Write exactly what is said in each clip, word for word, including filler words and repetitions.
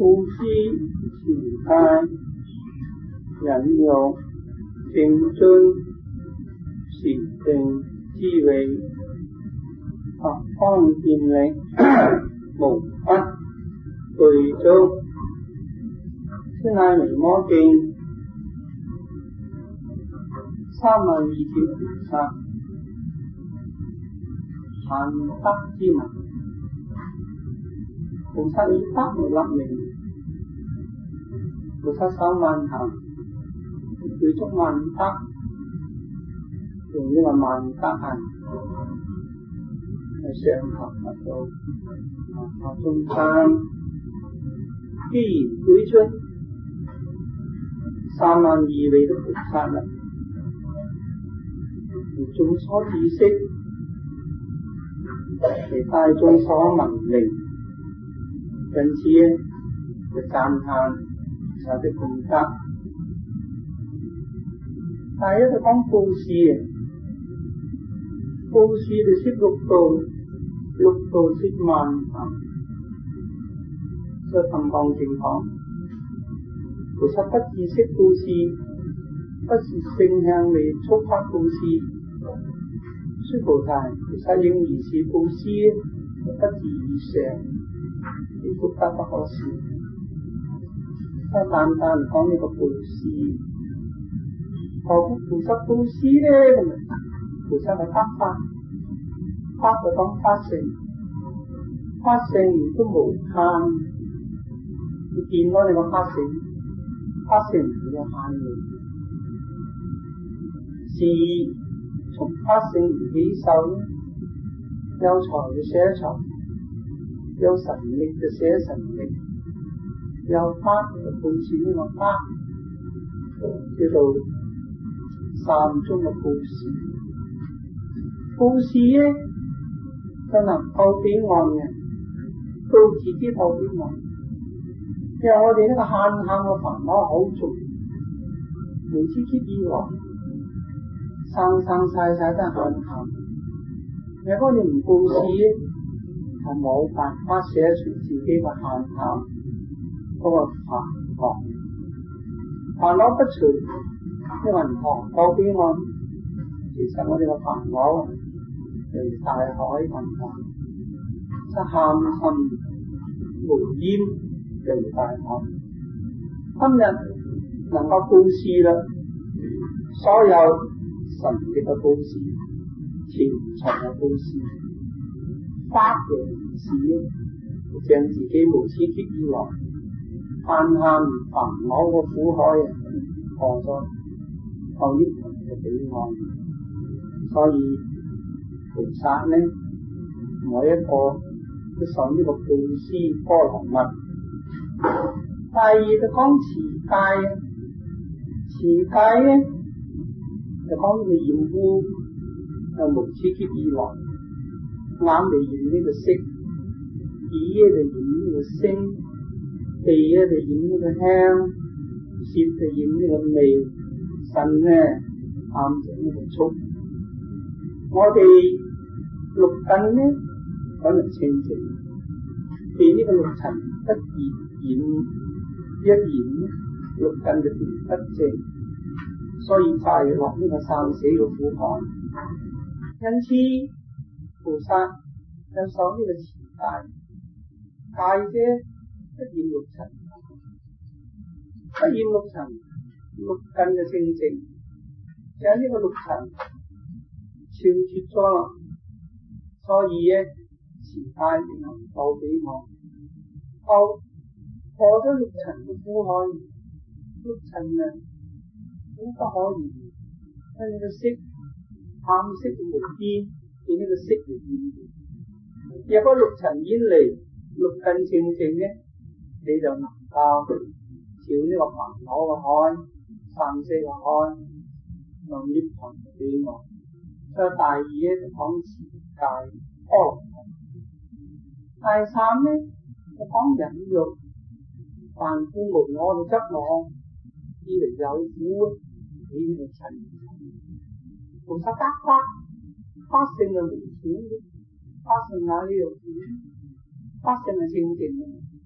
呼吸、持戒、忍辱、正尊、禪定、智慧、八方便利、無不具足。先乃彌摩經三萬二千菩薩限德之能，菩薩以德為立名，菩薩守萬行，具足萬德，用呢個萬德行去上求佛道，學眾生。既然舉出三萬二位的菩薩啦，而眾所知識，其大眾所聞名，因此咧就讚歎菩薩的功德。第一就講布施啊，布施就識六道，六道識萬行，所以金剛經講，菩薩不自識布施，不是性向未觸發布施。須菩提，菩薩應如是布施，不自以上，呢福德不可少。所以單單講呢個布施，何況菩薩布施呢？菩薩係得法，法就講法性，法性都無限。你見到你個法性，法性唔會有限嘅，是從法性而起受，有財就捨財，有神力就捨神力，有法就布施呢個法，叫做三種嘅布施。布施咧，就能夠彼岸嘅，到自己到彼岸。因為我哋呢個慳慳嘅煩惱好重，無知結以來，生生世世都係慳慳。如果你唔布施，係冇辦法捨除自己嘅慳慳嗰個煩惱。煩惱不除，因為唔學到彼岸，其實我哋嘅煩惱係大海雲海，即係貪心無厭。就如大海，今日能夠布施啦，所有神力嘅布施、錢財嘅布施、法嘅布施，將自己無始劫以來慳慳煩惱嘅苦海啊，過咗到涅槃嘅彼岸。所以菩薩呢，每一個都受呢個布施波羅蜜。第二就講持戒，持戒咧就講你染污，就無始劫以來，眼就染呢個色，耳咧就染呢個聲，鼻咧就染呢個香，舌就染呢個味，身咧探着呢個觸。我哋六根咧可能清淨，被呢個六塵不染。染一染六根就變不正，所以快落呢個生死嘅苦海。因此菩薩就受呢個持戒，戒啫不染六塵，不染六塵，六根就清淨，將呢個六塵超脫咗啦。所以咧持戒能夠俾我到過咗六塵嘅苦海，六塵啊，苦不可言。因為呢個色貪色無邊，見呢個色嚟染。若果六塵遠離，六根清淨咧，你就能夠照呢個煩惱嘅海、生死嘅海，能涅槃嘅彼岸。所以第二咧就講持戒波羅蜜，第三咧就講忍辱。凡夫無我就執我，以為有苦，你呢個塵菩薩得法，法性係無苦嘅，法性哪裏有苦？法性係清淨嘅，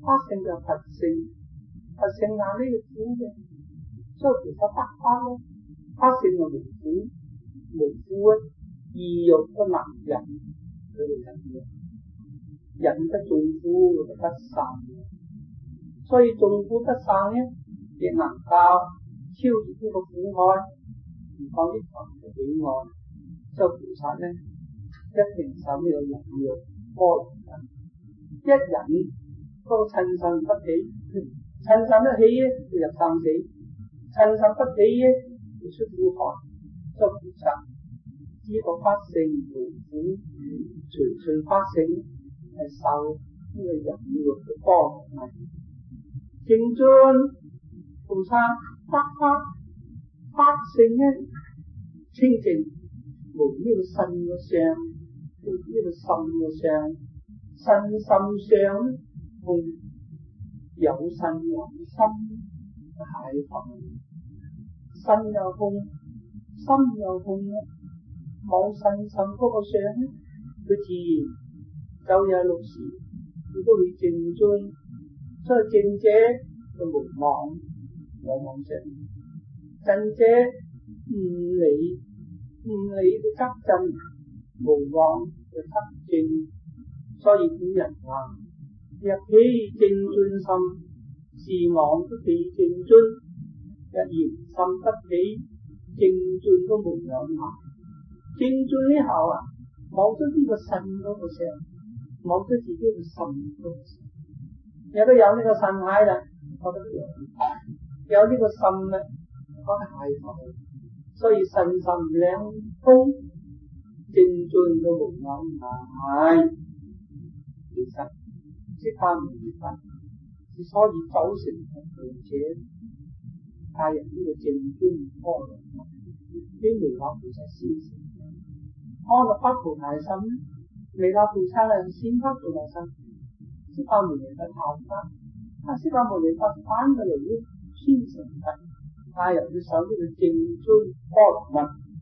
法性就佛性，佛性哪呢個苦嘅，所以其實得法咯。法性係無苦，無苦啊，意欲不能忍，佢哋忍嘅，忍得眾苦就不散。所以眾苦不散呢，亦能夠超越呢個苦海，唔講呢個嘅彼岸。所以菩薩呢，一定受呢個忍辱波羅忍，一忍嗰個趁身不起，趁身一起咧就入生死，趁身不起咧就出苦海。所以菩薩呢個法性無苦，隨順法性係受呢個忍辱嘅波羅忍。正尊菩薩得法法性咧清淨，無呢個身嘅相，無呢個心嘅相，身心相咧空，有身有心係空，身又空，心又空咧，冇身心嗰個相咧，佢自然晝夜六時佢都會正尊。所以正者就無妄，無妄想；正者唔理，唔理就得正，無妄就得正。所以古人話：若起正尊心，是妄不起正尊；若然心不起正尊，都無有埋。正尊呢後啊，冇咗呢個身嗰個相，冇咗自己嘅心嗰個相。有都有呢個身體啦，覺得有有呢個心咧，覺得係好，所以身心兩空，正尊都無有埋。其實釋迦牟尼佛之所以走成佛者，帶入呢個正尊波羅蜜，啲彌勒菩薩先成。安樂發菩提心，彌勒菩薩係先發菩提心。釋迦牟尼佛後發，啊釋迦牟尼佛反過嚟咧先成佛，帶入去手呢個正尊波羅蜜。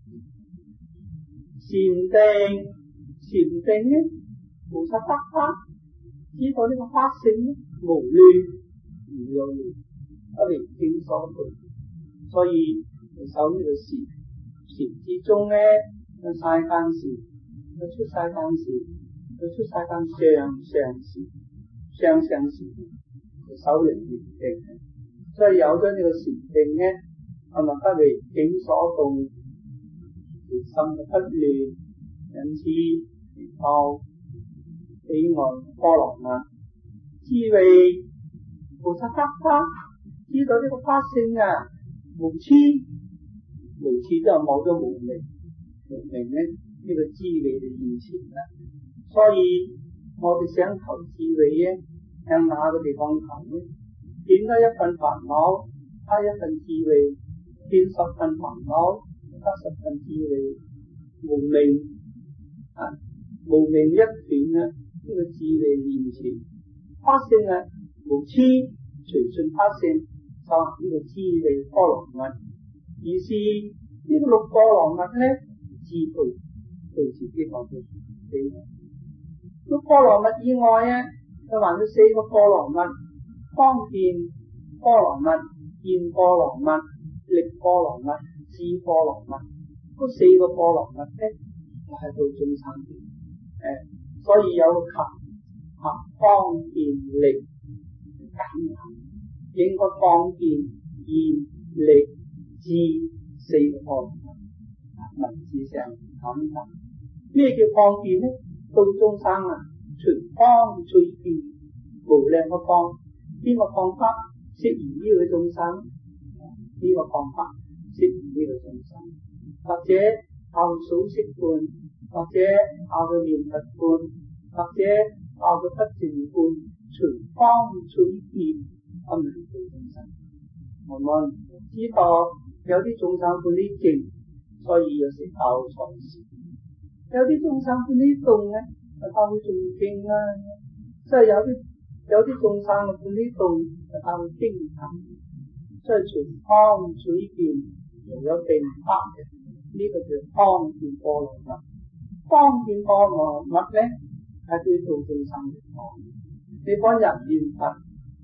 禪定禪定咧，菩薩得法，知道呢個法性咧無亂唔有亂，不離境所對，所以手呢個禪禪之中咧，有世間禪，有出世間禪，有出世間上上禪。上上禪就守人禪定，所以有咗呢個禪定咧，係咪不離境所動，心不亂，因此到彼岸波羅蜜。智慧菩薩得法，知道呢個法性啊，無痴，無痴就冇咗無明，無明咧呢、這個智慧就現前啦。所以我哋想求智慧咧，向哪個地方求咧？點得一份煩惱，得一份智慧；見十份煩惱，得十份智慧。無明啊，無明一斷啊，呢、這個智慧現前。法性啊，無痴，隨順法性，就係呢個智慧波羅蜜。而是呢個六波羅蜜咧，自對對自己講嘅自己。六波羅蜜以外啊，佢還有四個波羅蜜：方便波羅蜜、現波羅蜜、力波羅蜜、智波羅蜜。嗰四個波羅蜜咧，就係度眾生嘅。誒，所以有及合方便力簡單，應該方便現力智四個波羅蜜。文字上簡單，咩叫方便咧？度眾生啊，隨方隨便，無量個方，邊個方法適宜呢個眾生？呢、這個方法適宜呢個眾生，或者靠數息觀，或者靠佢念佛觀，或者靠佢不淨觀，隨方隨便咁嚟度眾生。我們知道有啲眾生觀呢靜，所以有時教錯事。有啲眾生觀呢動咧，就教佢誦經啦。即係有啲有啲眾生觀呢動，就教佢精進。所以隨方隨便又有定法嘅，呢、這個叫方便波羅蜜。方便波羅蜜咧係對度眾生嚟講，你幫人念佛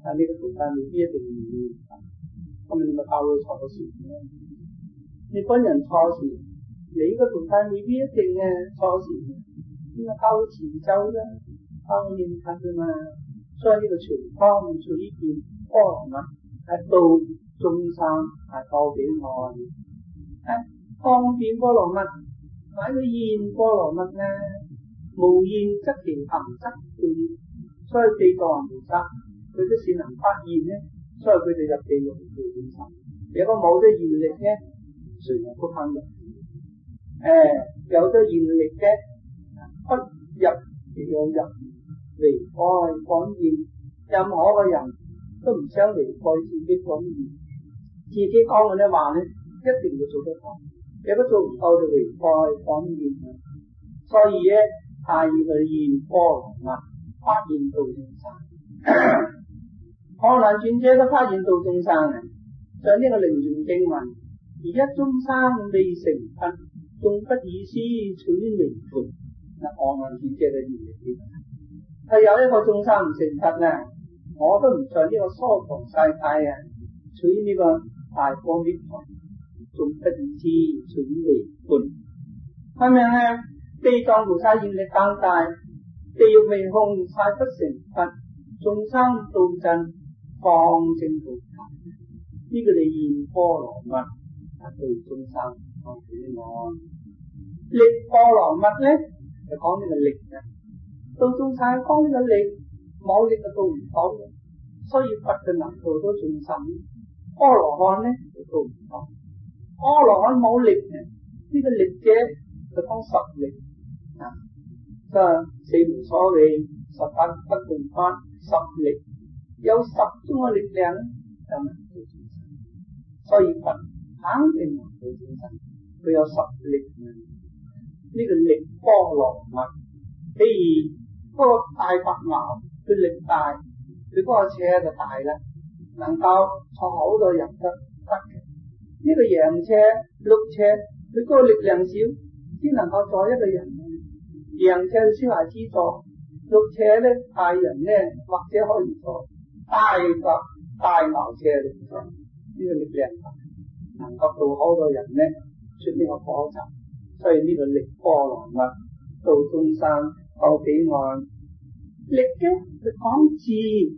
但呢個徒弟未必一定唔要，咁你咪教佢錯事咯。你幫人錯事，你個徒弟未必一定嘅錯事，你咪教佢持咒啫，教佢念佛啫嘛。所以呢個全方位做呢件波羅蜜係度眾生，係報彼岸，係方便波羅蜜，買個現波羅蜜咧，無現則其行則斷。所以地藏王菩薩佢都善能發現咧，所以佢哋入地獄做眾生。如果冇咗現力咧，誰能不肯入？誒，有咗現力嘅不入亦有入，離開廣現，任何個人都唔想離開自己廣現，自己講嘅啲話咧，一定要做得到。如果做唔到就離開廣現。所以咧，係要現波羅蜜，發現度眾生。可能轉者都發現度眾生嘅，就呢個靈驗經文，而一眾生未成佛，仲不以斯取離盤。嗱，可能轉者嘅意思係有一個眾生唔成佛咧，我都唔在呢個娑婆世界啊，取呢個大光明盤，仲不以斯取離盤。係咪咧？地藏菩薩現力更大，地獄未空，誓不成佛，眾生到盡放正菩薩。呢、這個你現波羅蜜係度眾生放彼岸。力波羅蜜咧就講呢個力嘅，度眾生講呢個力，冇力就度唔到嘅。所以佛就能度到眾生，阿羅漢咧就度唔到。阿羅漢冇力嘅，呢、這個力者就講實力。啊，即係四無所謂，十法不共法，十力有十種嘅力量就能度眾生。所以佛肯定能度眾生，佢有十力嘅。呢、這個力波羅蜜，譬如嗰個大白牛，佢力大，佢嗰個車就大啦，能夠坐好多人都得嘅。呢、這個羊車、鹿車，佢嗰個力量少，先能夠坐一個人。羊車小孩子坐，鹿車咧大人咧或者可以坐，大個大牛車嚟坐，呢、這個力量能夠度好多人咧出呢個火柴，所以呢個力波羅蜜度眾生報彼岸。力嘅就講智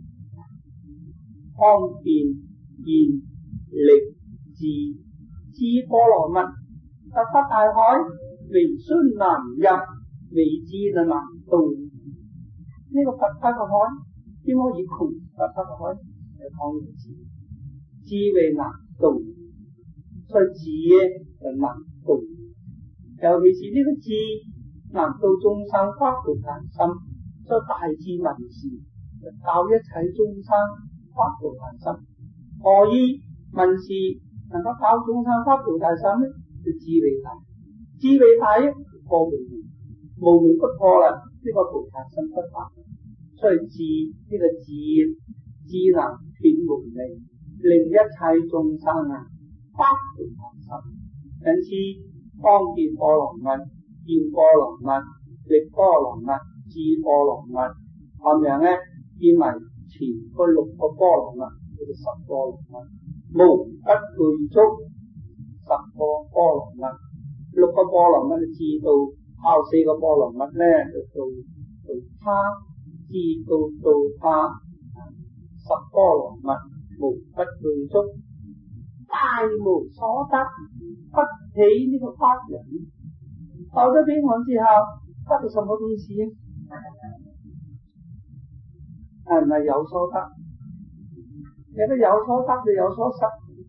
方便現力智智波羅蜜，佛法大海微酸難入。未知就難度，呢、這個佛法嘅海點可以窮？佛法嘅海就講呢個智，智慧難度，所以智咧就難度。尤其是呢個智難度眾生發菩提心，所以大智文士就教一切眾生發菩提心。何以文士能夠教眾生發菩提心咧？就智慧大，智慧大咧破無明。無明不破啦，呢、這個菩提心不發，所以智呢、這個智智能斷無明，令一切眾生啊發菩提心。因此方便波羅蜜、現波羅蜜、力波羅蜜、智波羅蜜，咁樣咧變為前嗰六個波羅蜜，叫做十波羅蜜，無不具足十個波羅蜜，六個波羅蜜就知道。後四個波羅蜜咧就到到他，至到到他，十波羅蜜無不具足，大無所得，不起呢個法人。到咗彼岸之後，得到什麼東西啊？係咪有所得？有得有所得就有所失，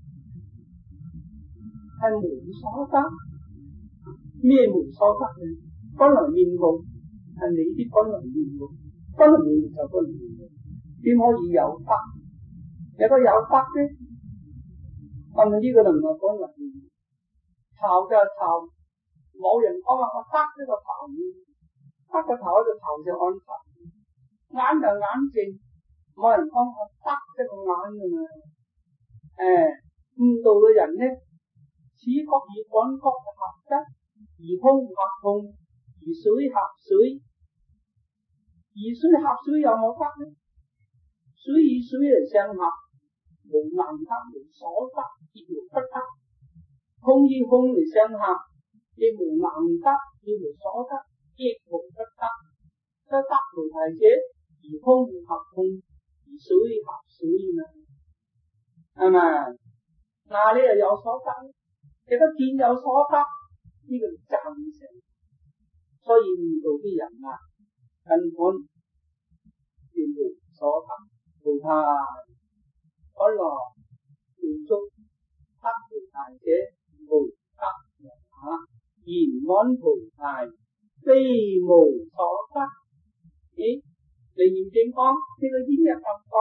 係無所得。咩無所得嘅？本來面目係你啲本來面目，本來面目就本來面目，點可以有得？有個有得啫，係咪呢個能夠本來面目？頭就係頭，冇人講話我得呢個頭面，得個頭喺個頭上安頭，眼就眼睛，冇人講我得呢個眼㗎嘛。誒，悟道嘅人咧，此覺與本覺嘅合一。而空合空，而水合水，而水合水有冇得呢？水水与水嚟相合，無能得無所得，亦無不得；空與空嚟相合，亦無能得，亦無所得，亦無不得。所以得無題者，而空合空，而水合水嘛，係咪？嗱，你又有所得，亦都見有所得，呢、這個就贊成。所以悟道啲人啊，根本見無所得，無題。本來具足得無題者，無得也。言安無題，非無所得。咦？楞嚴經講呢個煙日合光，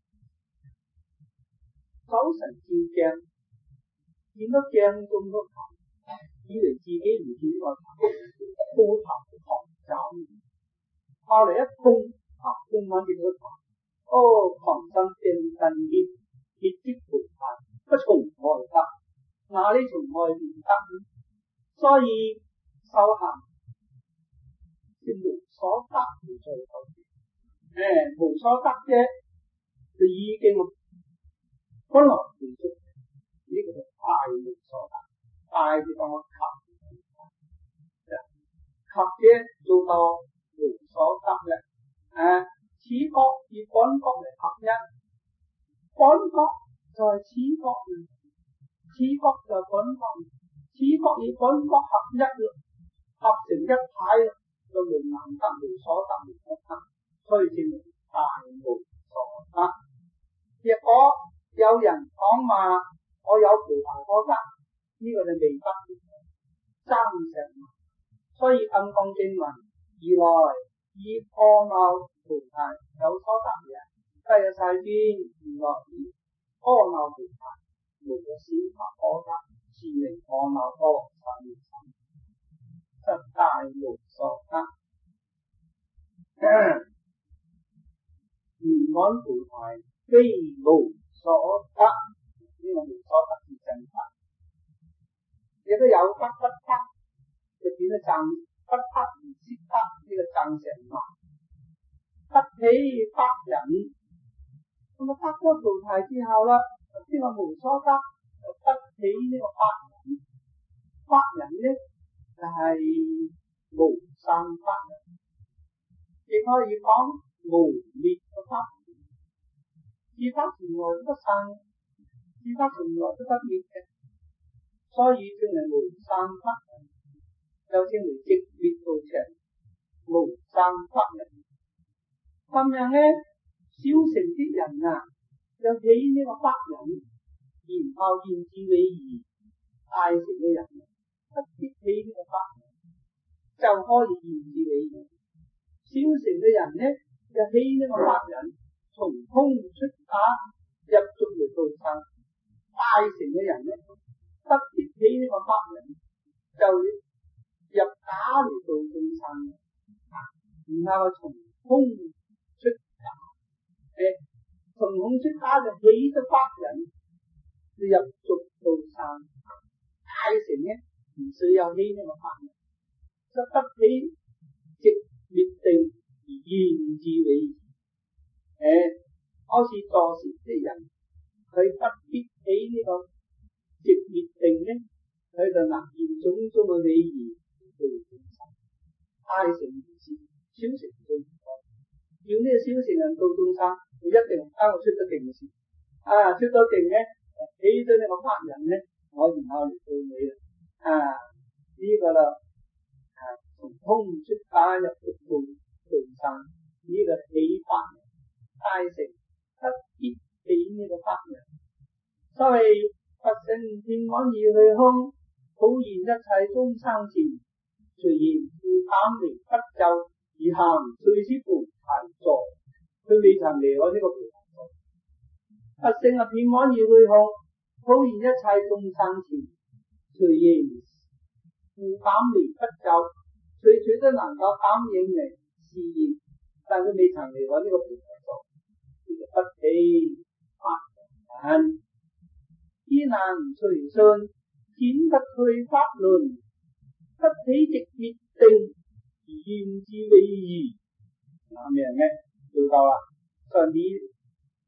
早晨照鏡，見到鏡中個頭，以為自己唔見個頭，高頭狂走。後嚟一碰，啊碰翻見個頭，哦狂心正近熱，熱即無題，不從外得，哪裡從外面得？所以修行是無所得而最好。誒，無所得啫，就已經本來具足，呢、這個就大無所得，大就當我及，及者做到無所得嘅。誒，此覺與本覺嚟合一，本覺就係此覺，此覺就係本覺，此覺與本覺合一啦，合成一體啦，就無能得、無所得、無不得。所以稱為大無所得。若果有人講話我有菩提可得，呢、這個就未得，爭成。所以暗講經文，二來以阿耨菩提有所得嘅，皆有世尊，二來以阿耨菩提無有小法可得，是名阿耨多羅三藐三，則大無所得。言安菩提，非無所得，呢、這個無所得是正法。亦都有得不得，就變咗贊不得而識得，呢、這個贊成嘛。得起法忍，咁啊得咗菩提之後啦，呢個無所得，就得起呢個法忍。法忍咧就係、是、無生法忍，亦可以講無滅嘅法，自法從來都不生，自法從來都不滅嘅，所以稱為無生法忍，又稱為寂滅道場，無生法忍。咁樣咧，小乘啲人啊，就起呢個法忍，然後現至理義，大乘嘅人不必起呢個法忍，就可以現至理義。小乘嘅人咧，就起呢個法忍，從空出假入俗嚟道生。大乘嘅人咧，不必起呢個法忍，就入假嚟道眾生。然後從空出假，誒，從空出假就起咗法忍，就入俗道生。大乘咧唔需要起呢個法忍，就得起寂滅定而現至理。誒，好似坐禪的人，佢不必起呢個寂滅定咧，佢就能現種種嘅理義度眾生。大乘唔是，小乘做唔到。要呢個小乘人度眾生，佢一定包括出咗定先。啊，出咗定咧，起咗呢個法忍咧，我然後嚟到你啦。啊，呢、這個啦，啊，從空出假入俗道眾生，呢、這個起法忍。大乘不必起呢個法忍，所謂佛性遍滿而去空，普現一切眾生前，隨緣故減離不就，而行隨師菩提座。佢未曾離開呢個菩提座。佛性係遍滿而去空，普現一切眾生前，隨緣故減離不就，隨隨都能夠感應嚟示現，但佢未曾離開呢個菩提座。不起法忍，只能隨順，顯不退法輪，不起寂滅定而現至理義。咁樣嘅做到啦。所以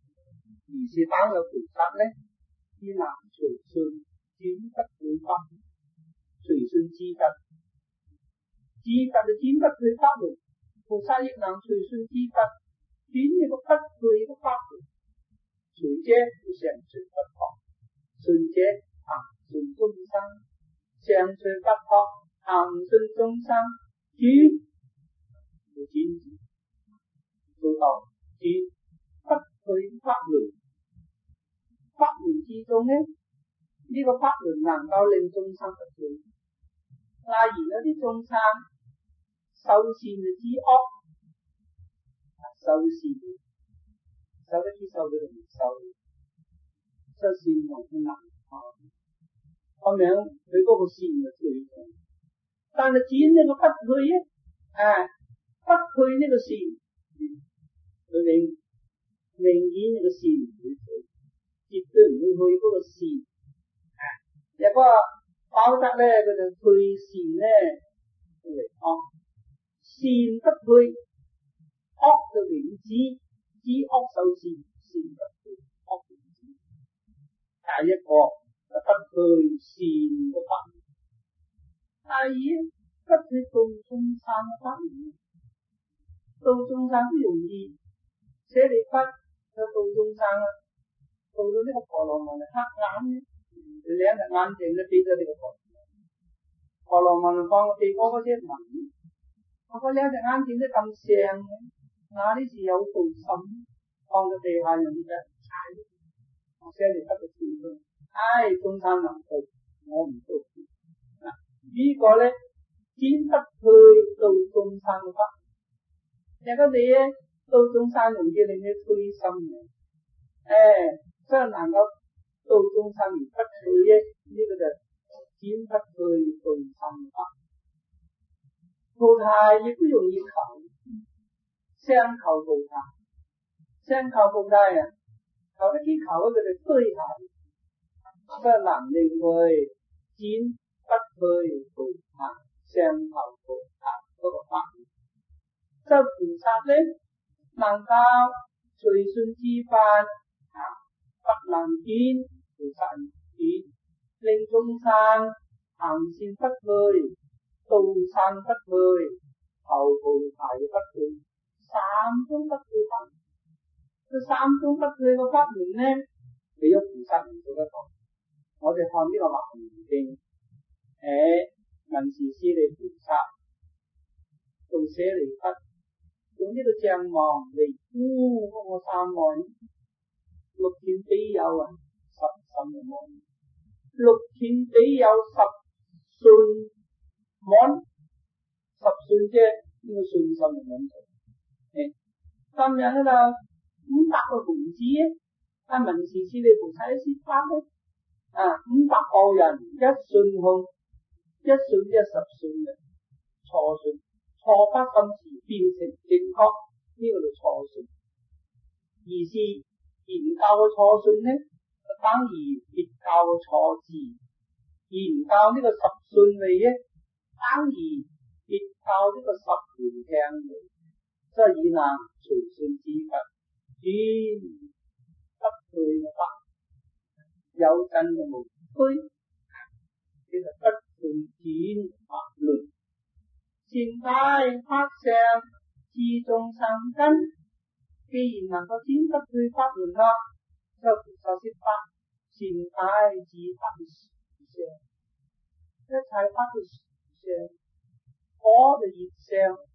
而是當有菩薩咧，依能隨順轉不退法，隨順知法，知法就轉不退法門。菩薩亦能隨順知法，轉呢個不退嘅法門。隨者就常隨不學，順者行順眾生，常隨不學，行順眾生，轉就轉做到轉不退法門。法門之中呢，呢、這個法門能夠令眾生不退。例如有啲眾生受善就知惡，受善受得知受佢就唔受，受善同佢難啊，咁樣佢嗰個善就退咗。但係轉呢個不退啊，啊不退呢個善，佢明明顯呢個善唔會退，絕對唔會去嗰個善。啊，如果否則咧，佢就退善咧嚟惡，善不退，惡就永止，知惡受善，善不退，惡永止。第一個就不退善嘅法門，第二不退度眾生嘅法門。度眾生都容易，捨利弗就度眾生啊，度到呢個婆羅門係黑眼嘅，佢兩隻眼睛都俾咗呢個婆羅門。婆羅門放個地方嗰隻文，我嗰兩隻眼睛都咁正嘅，嗱呢是有道心，放到地下人哋踩，我捨利弗就跳咗，唉，眾生能度，我唔度。嗱呢個咧，轉不退度眾生嘅法。有個你咧，度眾生容易令你退心嘅，誒，所以能夠度眾生而不退嘅，呢、這個就轉不退度眾法。菩提亦都容易求，相求菩提，相求菩提啊，求得啲求佢就退下，所以能令佢轉不退菩提，相求菩提嗰個法。即係菩薩咧，能夠隨順之法，啊，不能轉，菩薩唔轉，令眾生行善不退，度生不退，求菩提不退，三種不退法。這三種不退嘅法門咧，你有菩薩唔做得到。我哋看呢個華嚴經，誒，文殊師利菩薩做捨利弗。用呢個象王嚟敷嗰個三昧，六天比丘啊，十心嘅門，六天比丘十信門，十信啫，呢個信心嘅門嚟。誒，今日咧就五百個門子啊，文殊師利菩薩一説法咧，啊，五百個人一信控，一信即係十信嘅錯信。錯不心時變成正確，呢、這個就錯信。而是研究嘅錯信呢，就等於別教嘅錯字。研究呢個十信位咧，等於別教呢個十門聽位。所以能隨信之法，轉不退嘅法，有真嘅無虛，呢個不退轉法論。善解法上知眾生根，既然能夠轉不退法門啦，就菩薩說法，善解知法嘅實相，一切法嘅實相，火就熱相，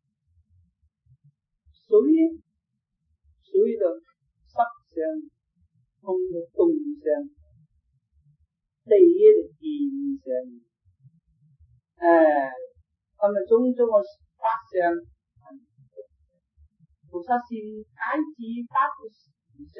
水水就濕相，風就凍相，地就電相，誒。咁啊，種種個法相，菩薩善解知法嘅相，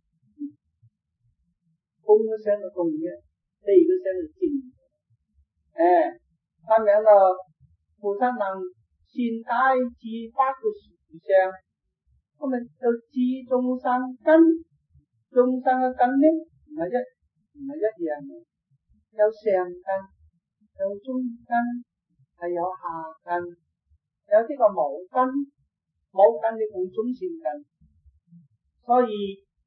風嘅相就凍嘅，地嘅相就靜。誒，咁樣咯，菩薩能善解知法嘅相，咁啊就知眾生根，眾生嘅根呢唔係一唔係一樣嘅，有上根，有中根。係有下根，有啲個冇根，冇根你共種善根，所以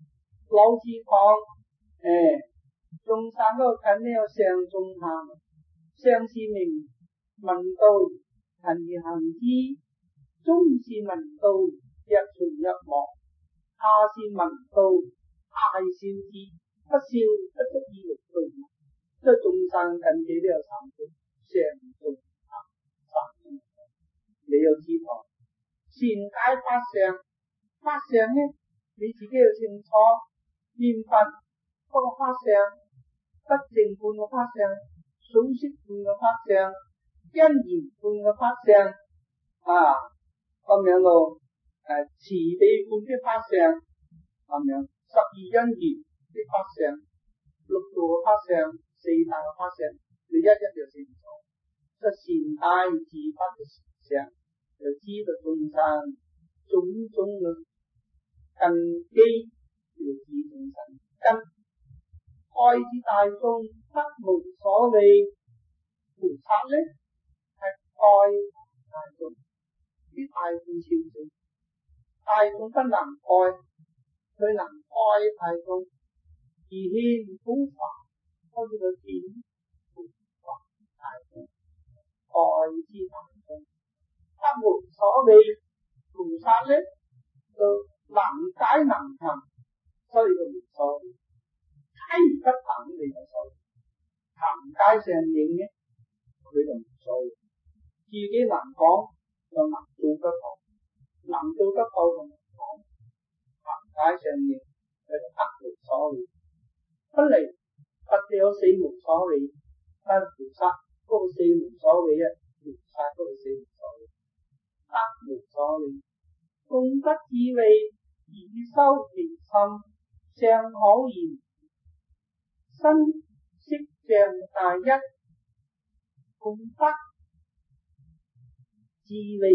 老子講誒中山嗰個近呢有上中下，上是明文道，勤而行之；中是文道，若存若亡；下是文道，大笑之，不笑不足以為道。即係中山近幾都有三句，上中下三句。你要知道，善解法相，法相呢你自己要清楚。念佛嗰個法相，不淨半個法相，數息半個法相，因緣半個法相啊，咁樣咯，誒慈悲半啲法相，咁樣十二因緣啲法相，六度嘅法相，四大嘅法相，你一一就清楚。即係善解自法嘅相，就知道眾生種種嘅根基。要知眾生根，愛之大眾不無所理。菩薩呢係愛大眾，啲大眾超眾，大眾不能愛，佢能愛大眾，而獻普法，開呢個點普法大眾，愛之大眾不無所理。菩薩呢就能解能行。所以佢唔所謂，解而不行你就所謂，行解上應嘅佢就唔所謂，自己能講就能做得到，能做得到就能講，行解上應佢就得無所謂。不離佛有四無所謂，但菩薩嗰個四無所謂啊，菩薩嗰個四無所謂，得無所謂，共得智慧而修其心。相可言，身色像大一，共得智慧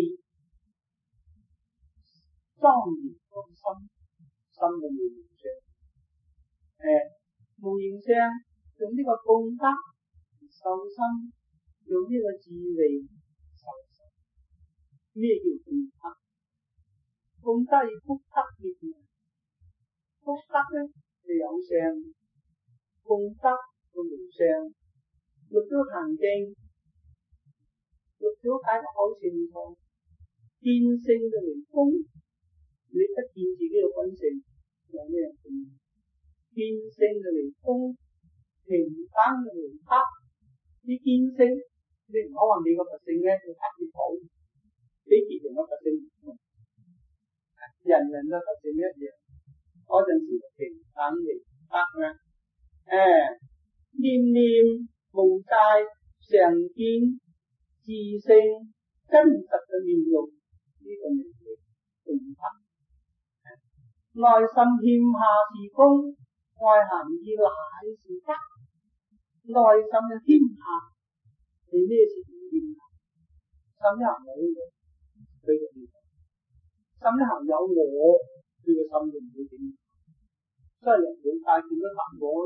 莊嚴個心，心嘅無形相。誒，無形相用呢個共得受心，用呢個智慧受心。咩叫共得？共得要福德滅滅。福德呢就有相，共得就無相。六祖壇經，六祖解得好清楚，見性就為空，你不見自己嘅本性有咩用？見性就為空，平等就為德。你見性，你唔好話你個特性咧要特別好，比別人嘅特性唔同，人人嘅特性一樣。嗰陣時平等嚟得啦，誒，念念無界常見自性真實嘅面容，呢、這個名叫共得。內心欠下是空，外行義乃是德。內心嘅欠下係咩事欠下？心一行冇嘅，佢就欠下；心一行有我，佢嘅心就唔會點。所以人哋大見到佛我，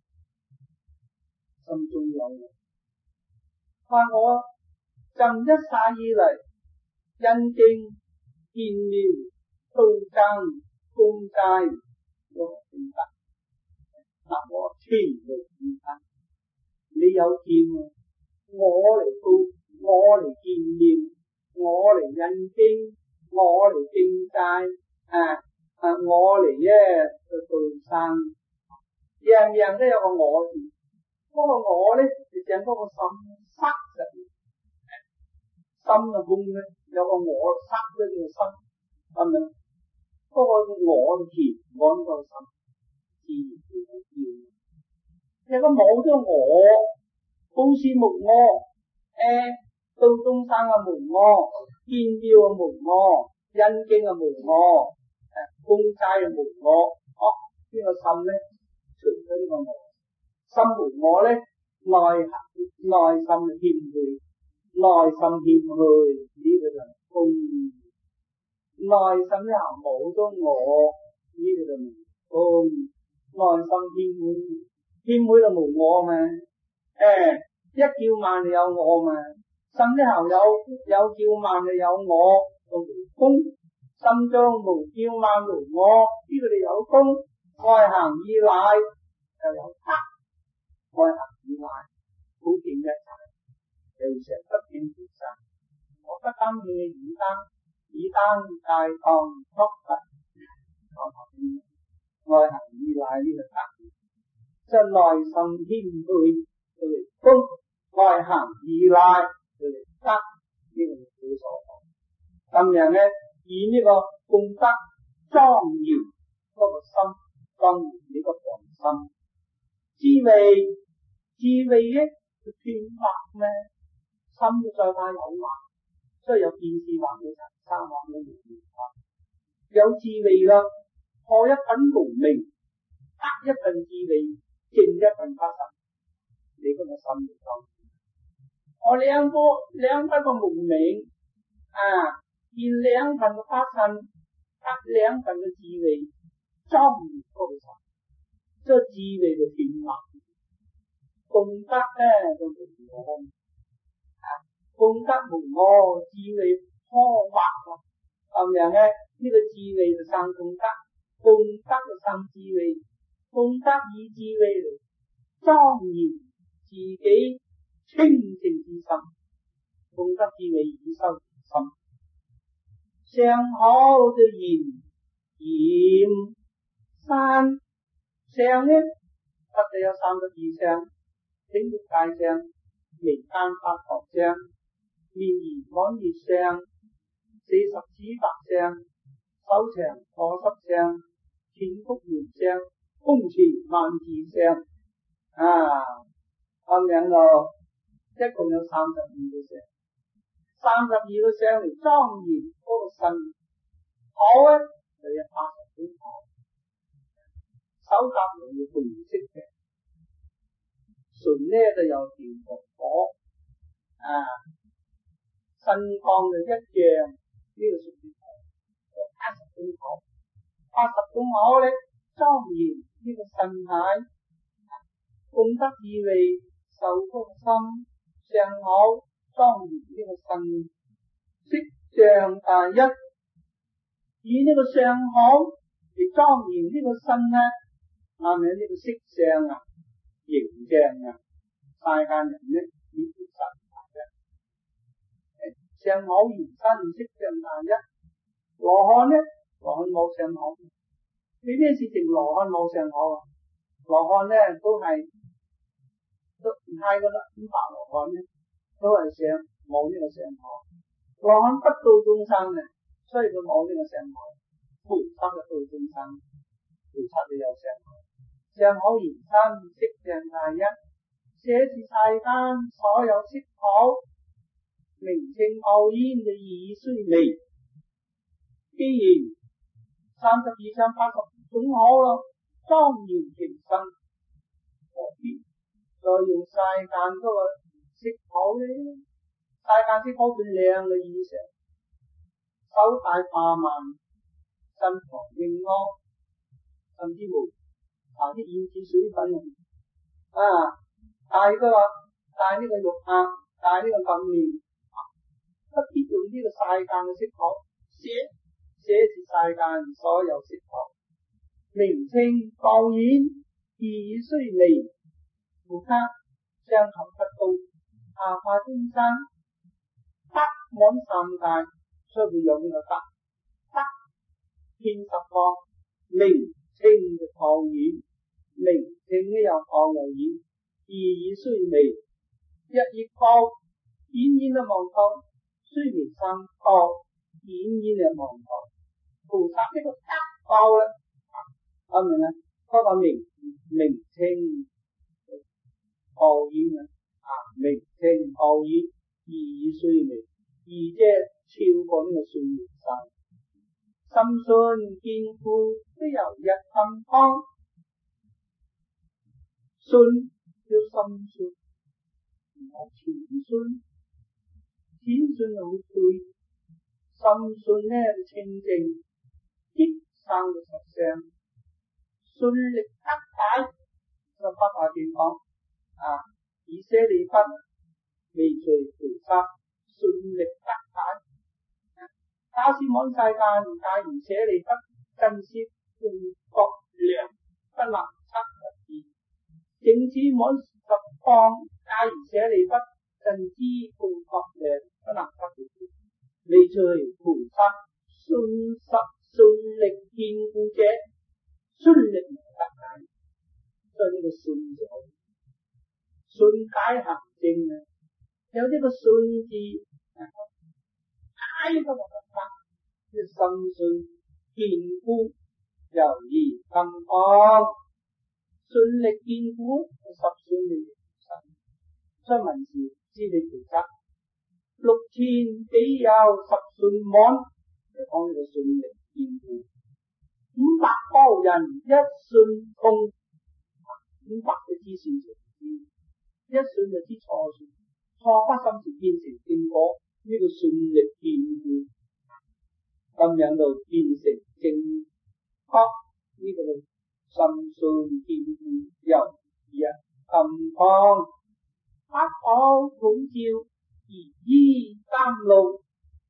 心中有我。話我盡一剎以嚟，因經見妙道證共濟，我見得。嗱，我全部見得。你有見啊？我嚟到，我嚟見妙，我嚟因經，我嚟共濟啊！啊！我嚟咧就道生，樣樣都有個我字。嗰、那個我咧就正嗰個心塞實，心嘅空咧有個我塞咗呢個心，係咪？嗰、那個我填滿個心，自然就會叫。如果冇咗我，布施無我，誒，道眾生啊無我，見妙啊無我，因經啊無我。共濟無我，哦，呢、這個心咧，除咗呢個我，心無我咧，內內心謙虛，內心謙虛呢個就公，內心一行冇咗我，呢、這個就唔公，內心謙虛，謙虛就無我嘛，誒，一叫慢就有我嘛，心一行有有叫慢就有我，就無公。心中無叫慢無我，呢、這個就有功； 外行依賴就有得，外行依賴普遍一切，就成不斷變身。我不甘願嘅耳燈，耳燈界當曲佛，外行依賴呢個得，即係內心謙卑就嚟恭，外行依賴就嚟得，呢個係佢所講。咁樣咧，以呢個功德莊嚴嗰個心，莊嚴呢個本心，智慧智慧咧，佢斷惑咩？心再太有惑，所以有見思惑嘅塵沙惑嘅無明惑，有智慧啦，破一品無明，得一份智慧，證一份法實，你嗰個心就莊嚴。我兩個兩份嘅無明啊，見兩份嘅法身，得兩份嘅智慧，莊嚴嗰個心，即係智慧嘅斷惑，功德咧就無我。功德無我，智慧破惑啦。咁樣咧，呢、這個智慧就生功德，功德就生智慧，功德以智慧嚟莊嚴自己清淨之心，功德智慧以修自心。相好就嚴嚴山相咧，實際有三十二相，整六界相，微間八學相。面如滿月相，四十指白相，手長火濕相，寸福圓相，空前萬字相啊！咁樣咯，一共有三十二個相，三十二個相嚟莊嚴嗰個身，好咧就有八十種好，手甲又要紅色嘅，唇咧就有條紅火啊。身光就一樣，呢、這個屬於好，有八十種好，八十種好咧莊嚴呢個身體，功德智慧受福心，相好莊嚴呢個身，色相大一，以呢個相好嚟莊嚴呢個身咧，下面呢個色相啊、形象啊，世間人咧以色神。相好原身色相大一，羅漢咧，羅漢冇相好。你咩事情羅漢冇相好啊？羅漢咧都係都唔係噶啦，咁白羅漢咧都係相冇呢個相好。羅漢不度眾生嘅，所以佢冇呢個相好。菩薩嘅度眾生，菩薩就有相好。相好原身色相大一，捨是世間所有色好。名稱傲然嘅意雖微，既然三十二相八十種好咯，莊嚴其身，何必再用世間嗰個色好咧？世間色好最靚嘅意象，手戴花鬘，身旁應安，甚至乎搽啲胭脂水粉啊，戴個戴呢個玉鈪，戴呢個金鏈。不必用呢個世間嘅色好，捨捨是世間所有色好，名稱傲然意雖微，故他相求不到，下化中生，得滿三界，所以會有呢個得，得遍十方，名稱就傲然，名稱呢又傲又然，意雖微，一億高，遠遠都望到。雖然生高，顯然係望到菩薩呢個德高咧，我明啊，嗰個名名稱傲然啊，名稱傲然，意雖微，意即超過呢個歲月生，深信見故不由一心康，信要深信，唔好全信。淺信好配，深信呢清淨，即生嘅實相，信力得大，就不話點講啊？以舍利弗未隨菩薩，信力得大，假使滿世界唔介意舍利弗，真是共覺良不能測不知，正知滿十方，假如捨利不盡知故覺量，不能得了。未隨菩薩信實信力見故者，信力唔得解，所以呢個信就信解行證啊，有呢個信字解都冇得法，呢心信見故猶如金剛，信力見故十信力神，所以文字知你其實六千幾有十信滿，就講呢個信力見故。五百多人一信通，五百個知善就知，一信就知錯信，錯不心就變成正果，呢、這個信力見故，咁樣就變成正確，呢、這個心信見故又一金剛，八寶普照而依三路，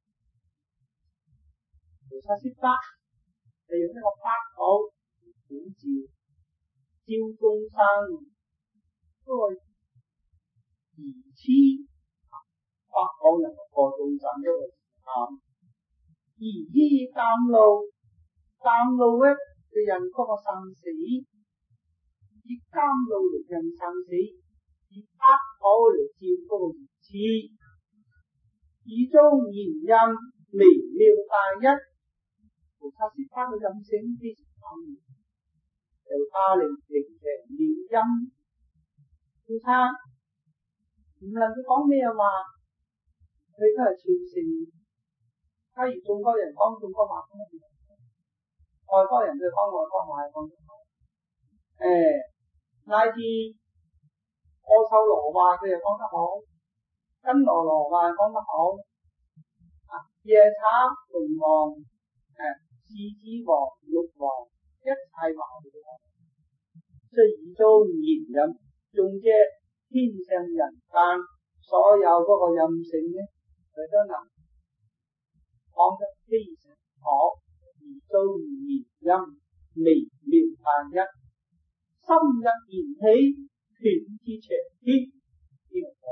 菩薩釋法係用呢個八寶普照，照眾生嗰個疑痴，八寶能夠過眾生一個貪，而依三路，三路咧就人嗰個生死，以三路嚟人生死，以八寶嚟照嗰個疑痴，以中言音微妙大一，菩薩釋法嘅音聲非常巧妙，由他嚟形成妙音。菩薩唔能夠講咩話，佢都係傳承。假如中國人講中國話，外國人就講外國話，講中國。誒，乃至阿修羅話佢又講得好，根羅羅話講得好，啊，夜叉、龍王、誒、獅子王、鹿王，一切話佢都講。所以以中言音，眾者天上人間所有嗰個音聲咧，佢都能講得非常好，以中言音微妙大一，深入言起，斷之長天，呢個講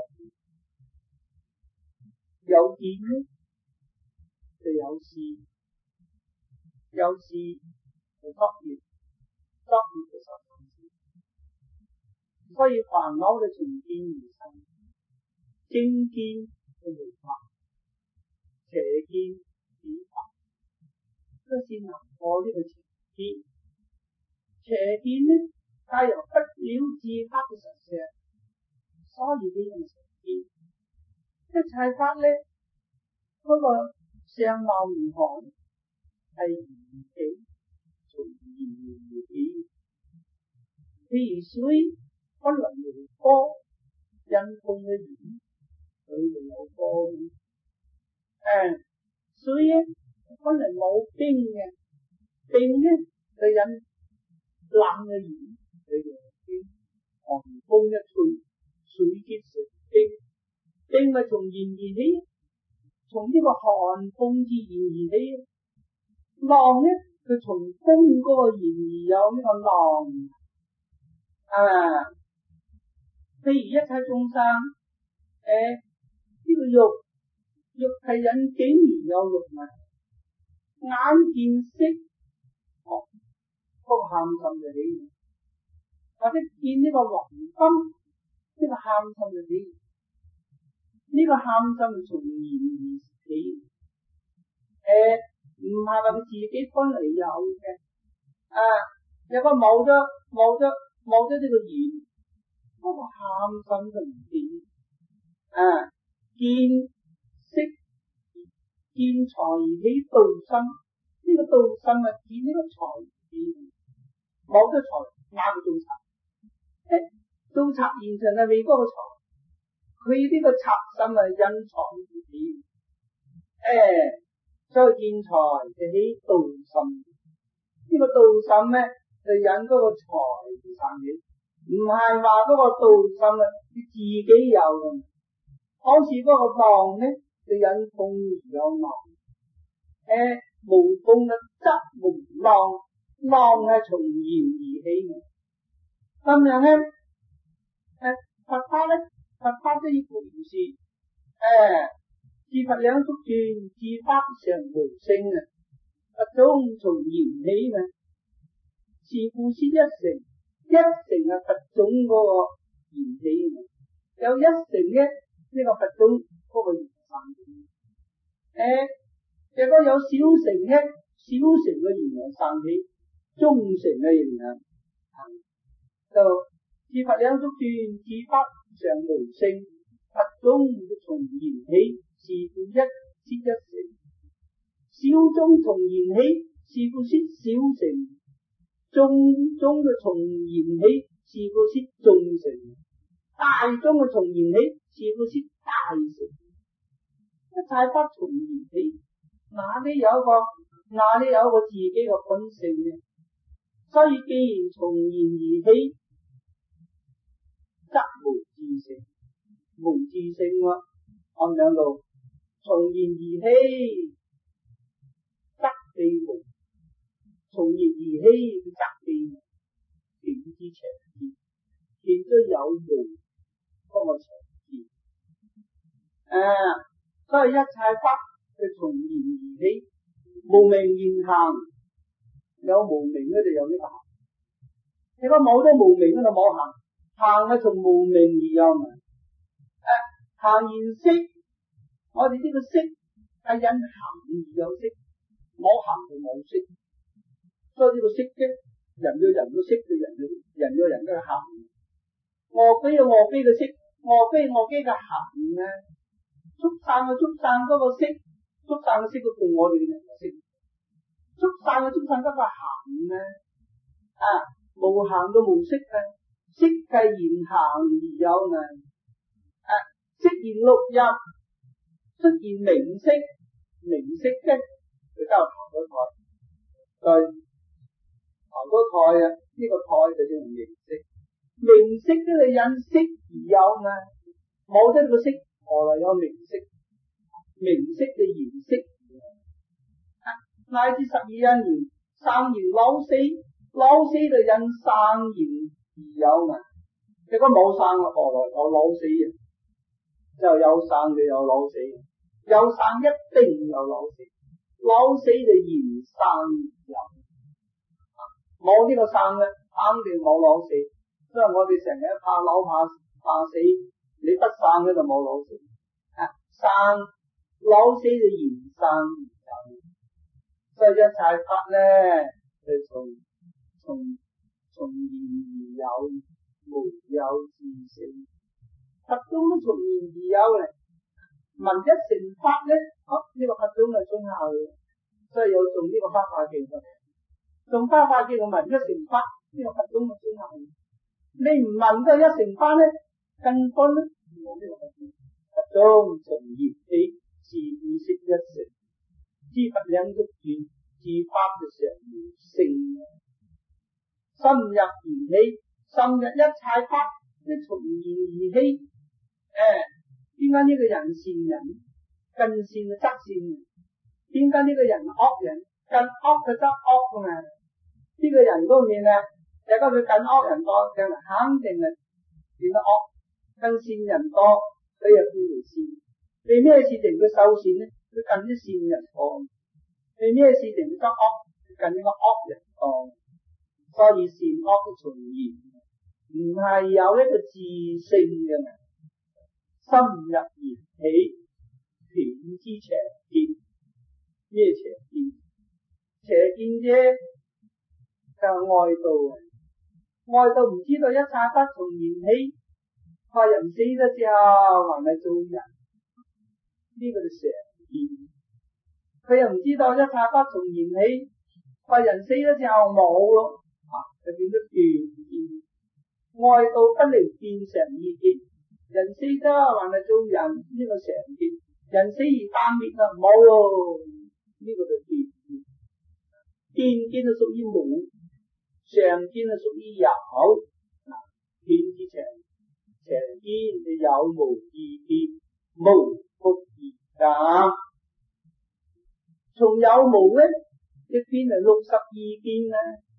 有見咧就有事，有事就作業，作業就受生死。所以煩惱就從見而生，正見就明白，邪見顯白，都先能過呢個邪見。邪見呢，皆由不了自他嘅實相，所以呢個邪見。一切法咧，嗰、那個相貌如何係緣起，從緣而起。譬如水可能有波，因風嘅緣，佢就有波嘅。誒，水咧可能冇冰嘅，冰咧就因冷嘅緣，佢就有冰。寒風一吹，水結成冰。冰咪從緣而起，從呢個寒風之緣而起。浪咧，佢從風嗰個緣而有呢個浪，係咪啊？譬如一切眾生，誒、欸，呢、這個肉，肉係因境而有肉物，眼見色，哦，嗰、那個喊心就起，或者見呢個黃金，呢、這個喊心就起。呢個喊心從緣而起，誒，唔係話佢自己本嚟有嘅，啊，有個冇咗冇咗冇咗呢個緣，嗰、那個喊心就唔見，啊，見色見財而起道心，呢、這個道心啊見呢個財而冇咗財，嗌佢做賊，誒，做賊現場係為嗰個財。佢呢個賊心係因財而起，誒，所以見財就起道心。呢、這個道心咧就引嗰個財而生起，唔係話嗰個道心啊，佢自己有嘅。好似嗰個浪咧，就引風而有浪，誒，無風嘅則無浪， 浪係從言而起嘅。咁樣咧，誒佛法咧，佛法都要故事，誒自佛兩足斷，自法常無性啊，佛種從言起嘅，是故先一成，一成係佛種嗰個言起嘅，有一成咧呢、這個佛種嗰個言散起，誒若果有小成咧，小成嘅言散起，中成嘅言行，就自佛兩足斷，自法常無性，佛種從言起，是故一先一成，小種從言起，是故先小成，中種嘅從言起，是故先中成，大種嘅從言起，是故先大成，一切法從言起，哪裏有一個哪裏有一個自己嘅本性呢？所以既然從言而起，則無自性，無自性喎，咁樣咯。從言而起，則非無；從言而起，則非無。斷之長見，見咗有無嗰個長見。誒，所以一切法係從言而起，無明言行。有無明嗰度有呢個行，如果冇咗無明嗰度冇行，行係從無明而有嘅。誒，行言識，我哋呢個識係因行而有識，冇行就冇識。所以呢個識嘅，人有人嘅識，對人有人有人嘅行。我非有我非嘅識，我非我非嘅行啊！畜生嘅畜生嗰個識，畜生嘅識佢同我哋嘅人嘅識。畜生嘅畜生嗰個行咧，啊，無行到無識啊，識係言行而有嘅，啊，識言六入，識言名色，名色嘅佢交頭嗰台，對，頭嗰台啊，呢、這個台就叫名色，名色都係因識而有嘅，冇咗呢個識，何來有名色？名色嘅言識。乃至十二因緣，生緣老死，老死就因生緣而有嘅。如果冇生，何來有老死啊？就有生就有老死，有生一定有老死，老死就言生有。冇呢個生嘅，肯定冇老死。所以我哋成日怕老怕怕死，你不生嘅就冇老死。啊，生老死就言生有。所以一切法咧，就從從從言而有，無有自性。佛種都從言而有嘅，聞一成法咧，哦呢、這個佛種係中效嘅，所以有種呢個法化技術，種法化技術聞一成法，呢、這個佛種係中效嘅。你唔聞到一成法咧，根本咧冇呢個佛種。佛種從言起，是故識一成。知佛兩足斷，自法就常無性。深入言起，深入一切法，即從言而起。誒，點解呢個人善人，更善嘅則善人？點解呢個人惡人，更惡嘅則惡嘅嘛？呢、這個人嗰面啊，大家佢更惡人多，將來肯定係變得惡；更善人多，佢又變為善。為咩事情佢受善呢？佢近啲善人多，為咩事情佢得惡？佢近啲個惡人多。所以善惡都從言，唔係有一個自性嘅。深入言起，斷之邪見。咩邪見？邪見啫，就係外道啊！外道唔知道一切法從言起，怕人死咗之後還係做人。呢個就常見，佢又唔知道一切法從言起，話人死咗之後冇咯，啊，就變咗斷見。外道不離見常意見，人死咗還係做人，呢、這個常見。人死而單滅啦，冇咯，呢、這個就斷見。見見就屬於冇，常見就屬於有。見之常，常見就有無二見，無複二假。從有無咧，一邊係六十二見啊，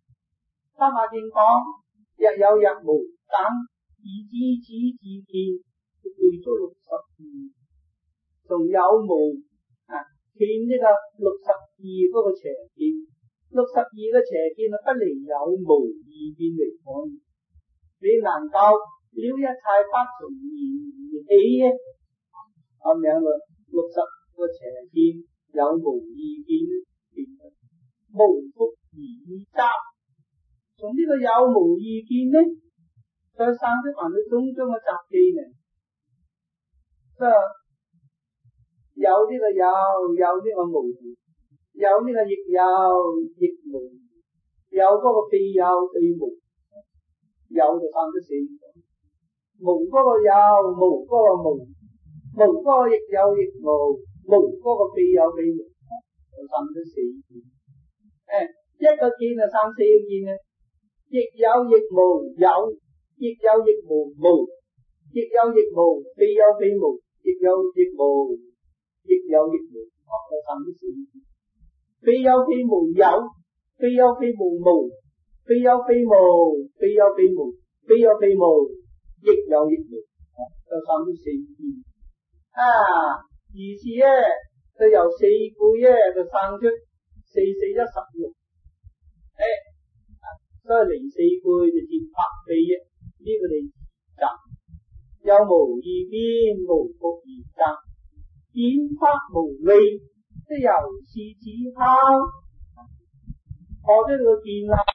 三下見講日有日無等二支子自見，背咗六十二，仲有無啊見呢個六十二嗰個邪見，六十二個邪見啊不離有無二見嚟講，你能夠了一切不從言而起嘅咁樣嘅六十個邪見有無二見變無復而執，從呢個有無二見呢，再生出還有種種嘅雜見呢，即係有呢個有，有呢個無，有呢個亦有亦無，有嗰個非有非無，有就生咗四個，無嗰個有，無嗰個無，無嗰個亦有亦無，無嗰個非有非無，就生咗四見。誒，一個見就生四個見嘅，亦有亦無，有亦有亦無，無亦有亦無，非有非無，亦有亦無，亦有亦無，就生咗四見。非有非無有，非有非無無，非有非無，非有非無，非有非無，亦有亦無，就生咗四見。啊，於是咧，就由四倍咧就生出四四一十六，誒，所以離四倍就佔百倍嘅，呢、這個你集有無二邊，無復而集，見法無畏，即由是此後，學咗個見啦。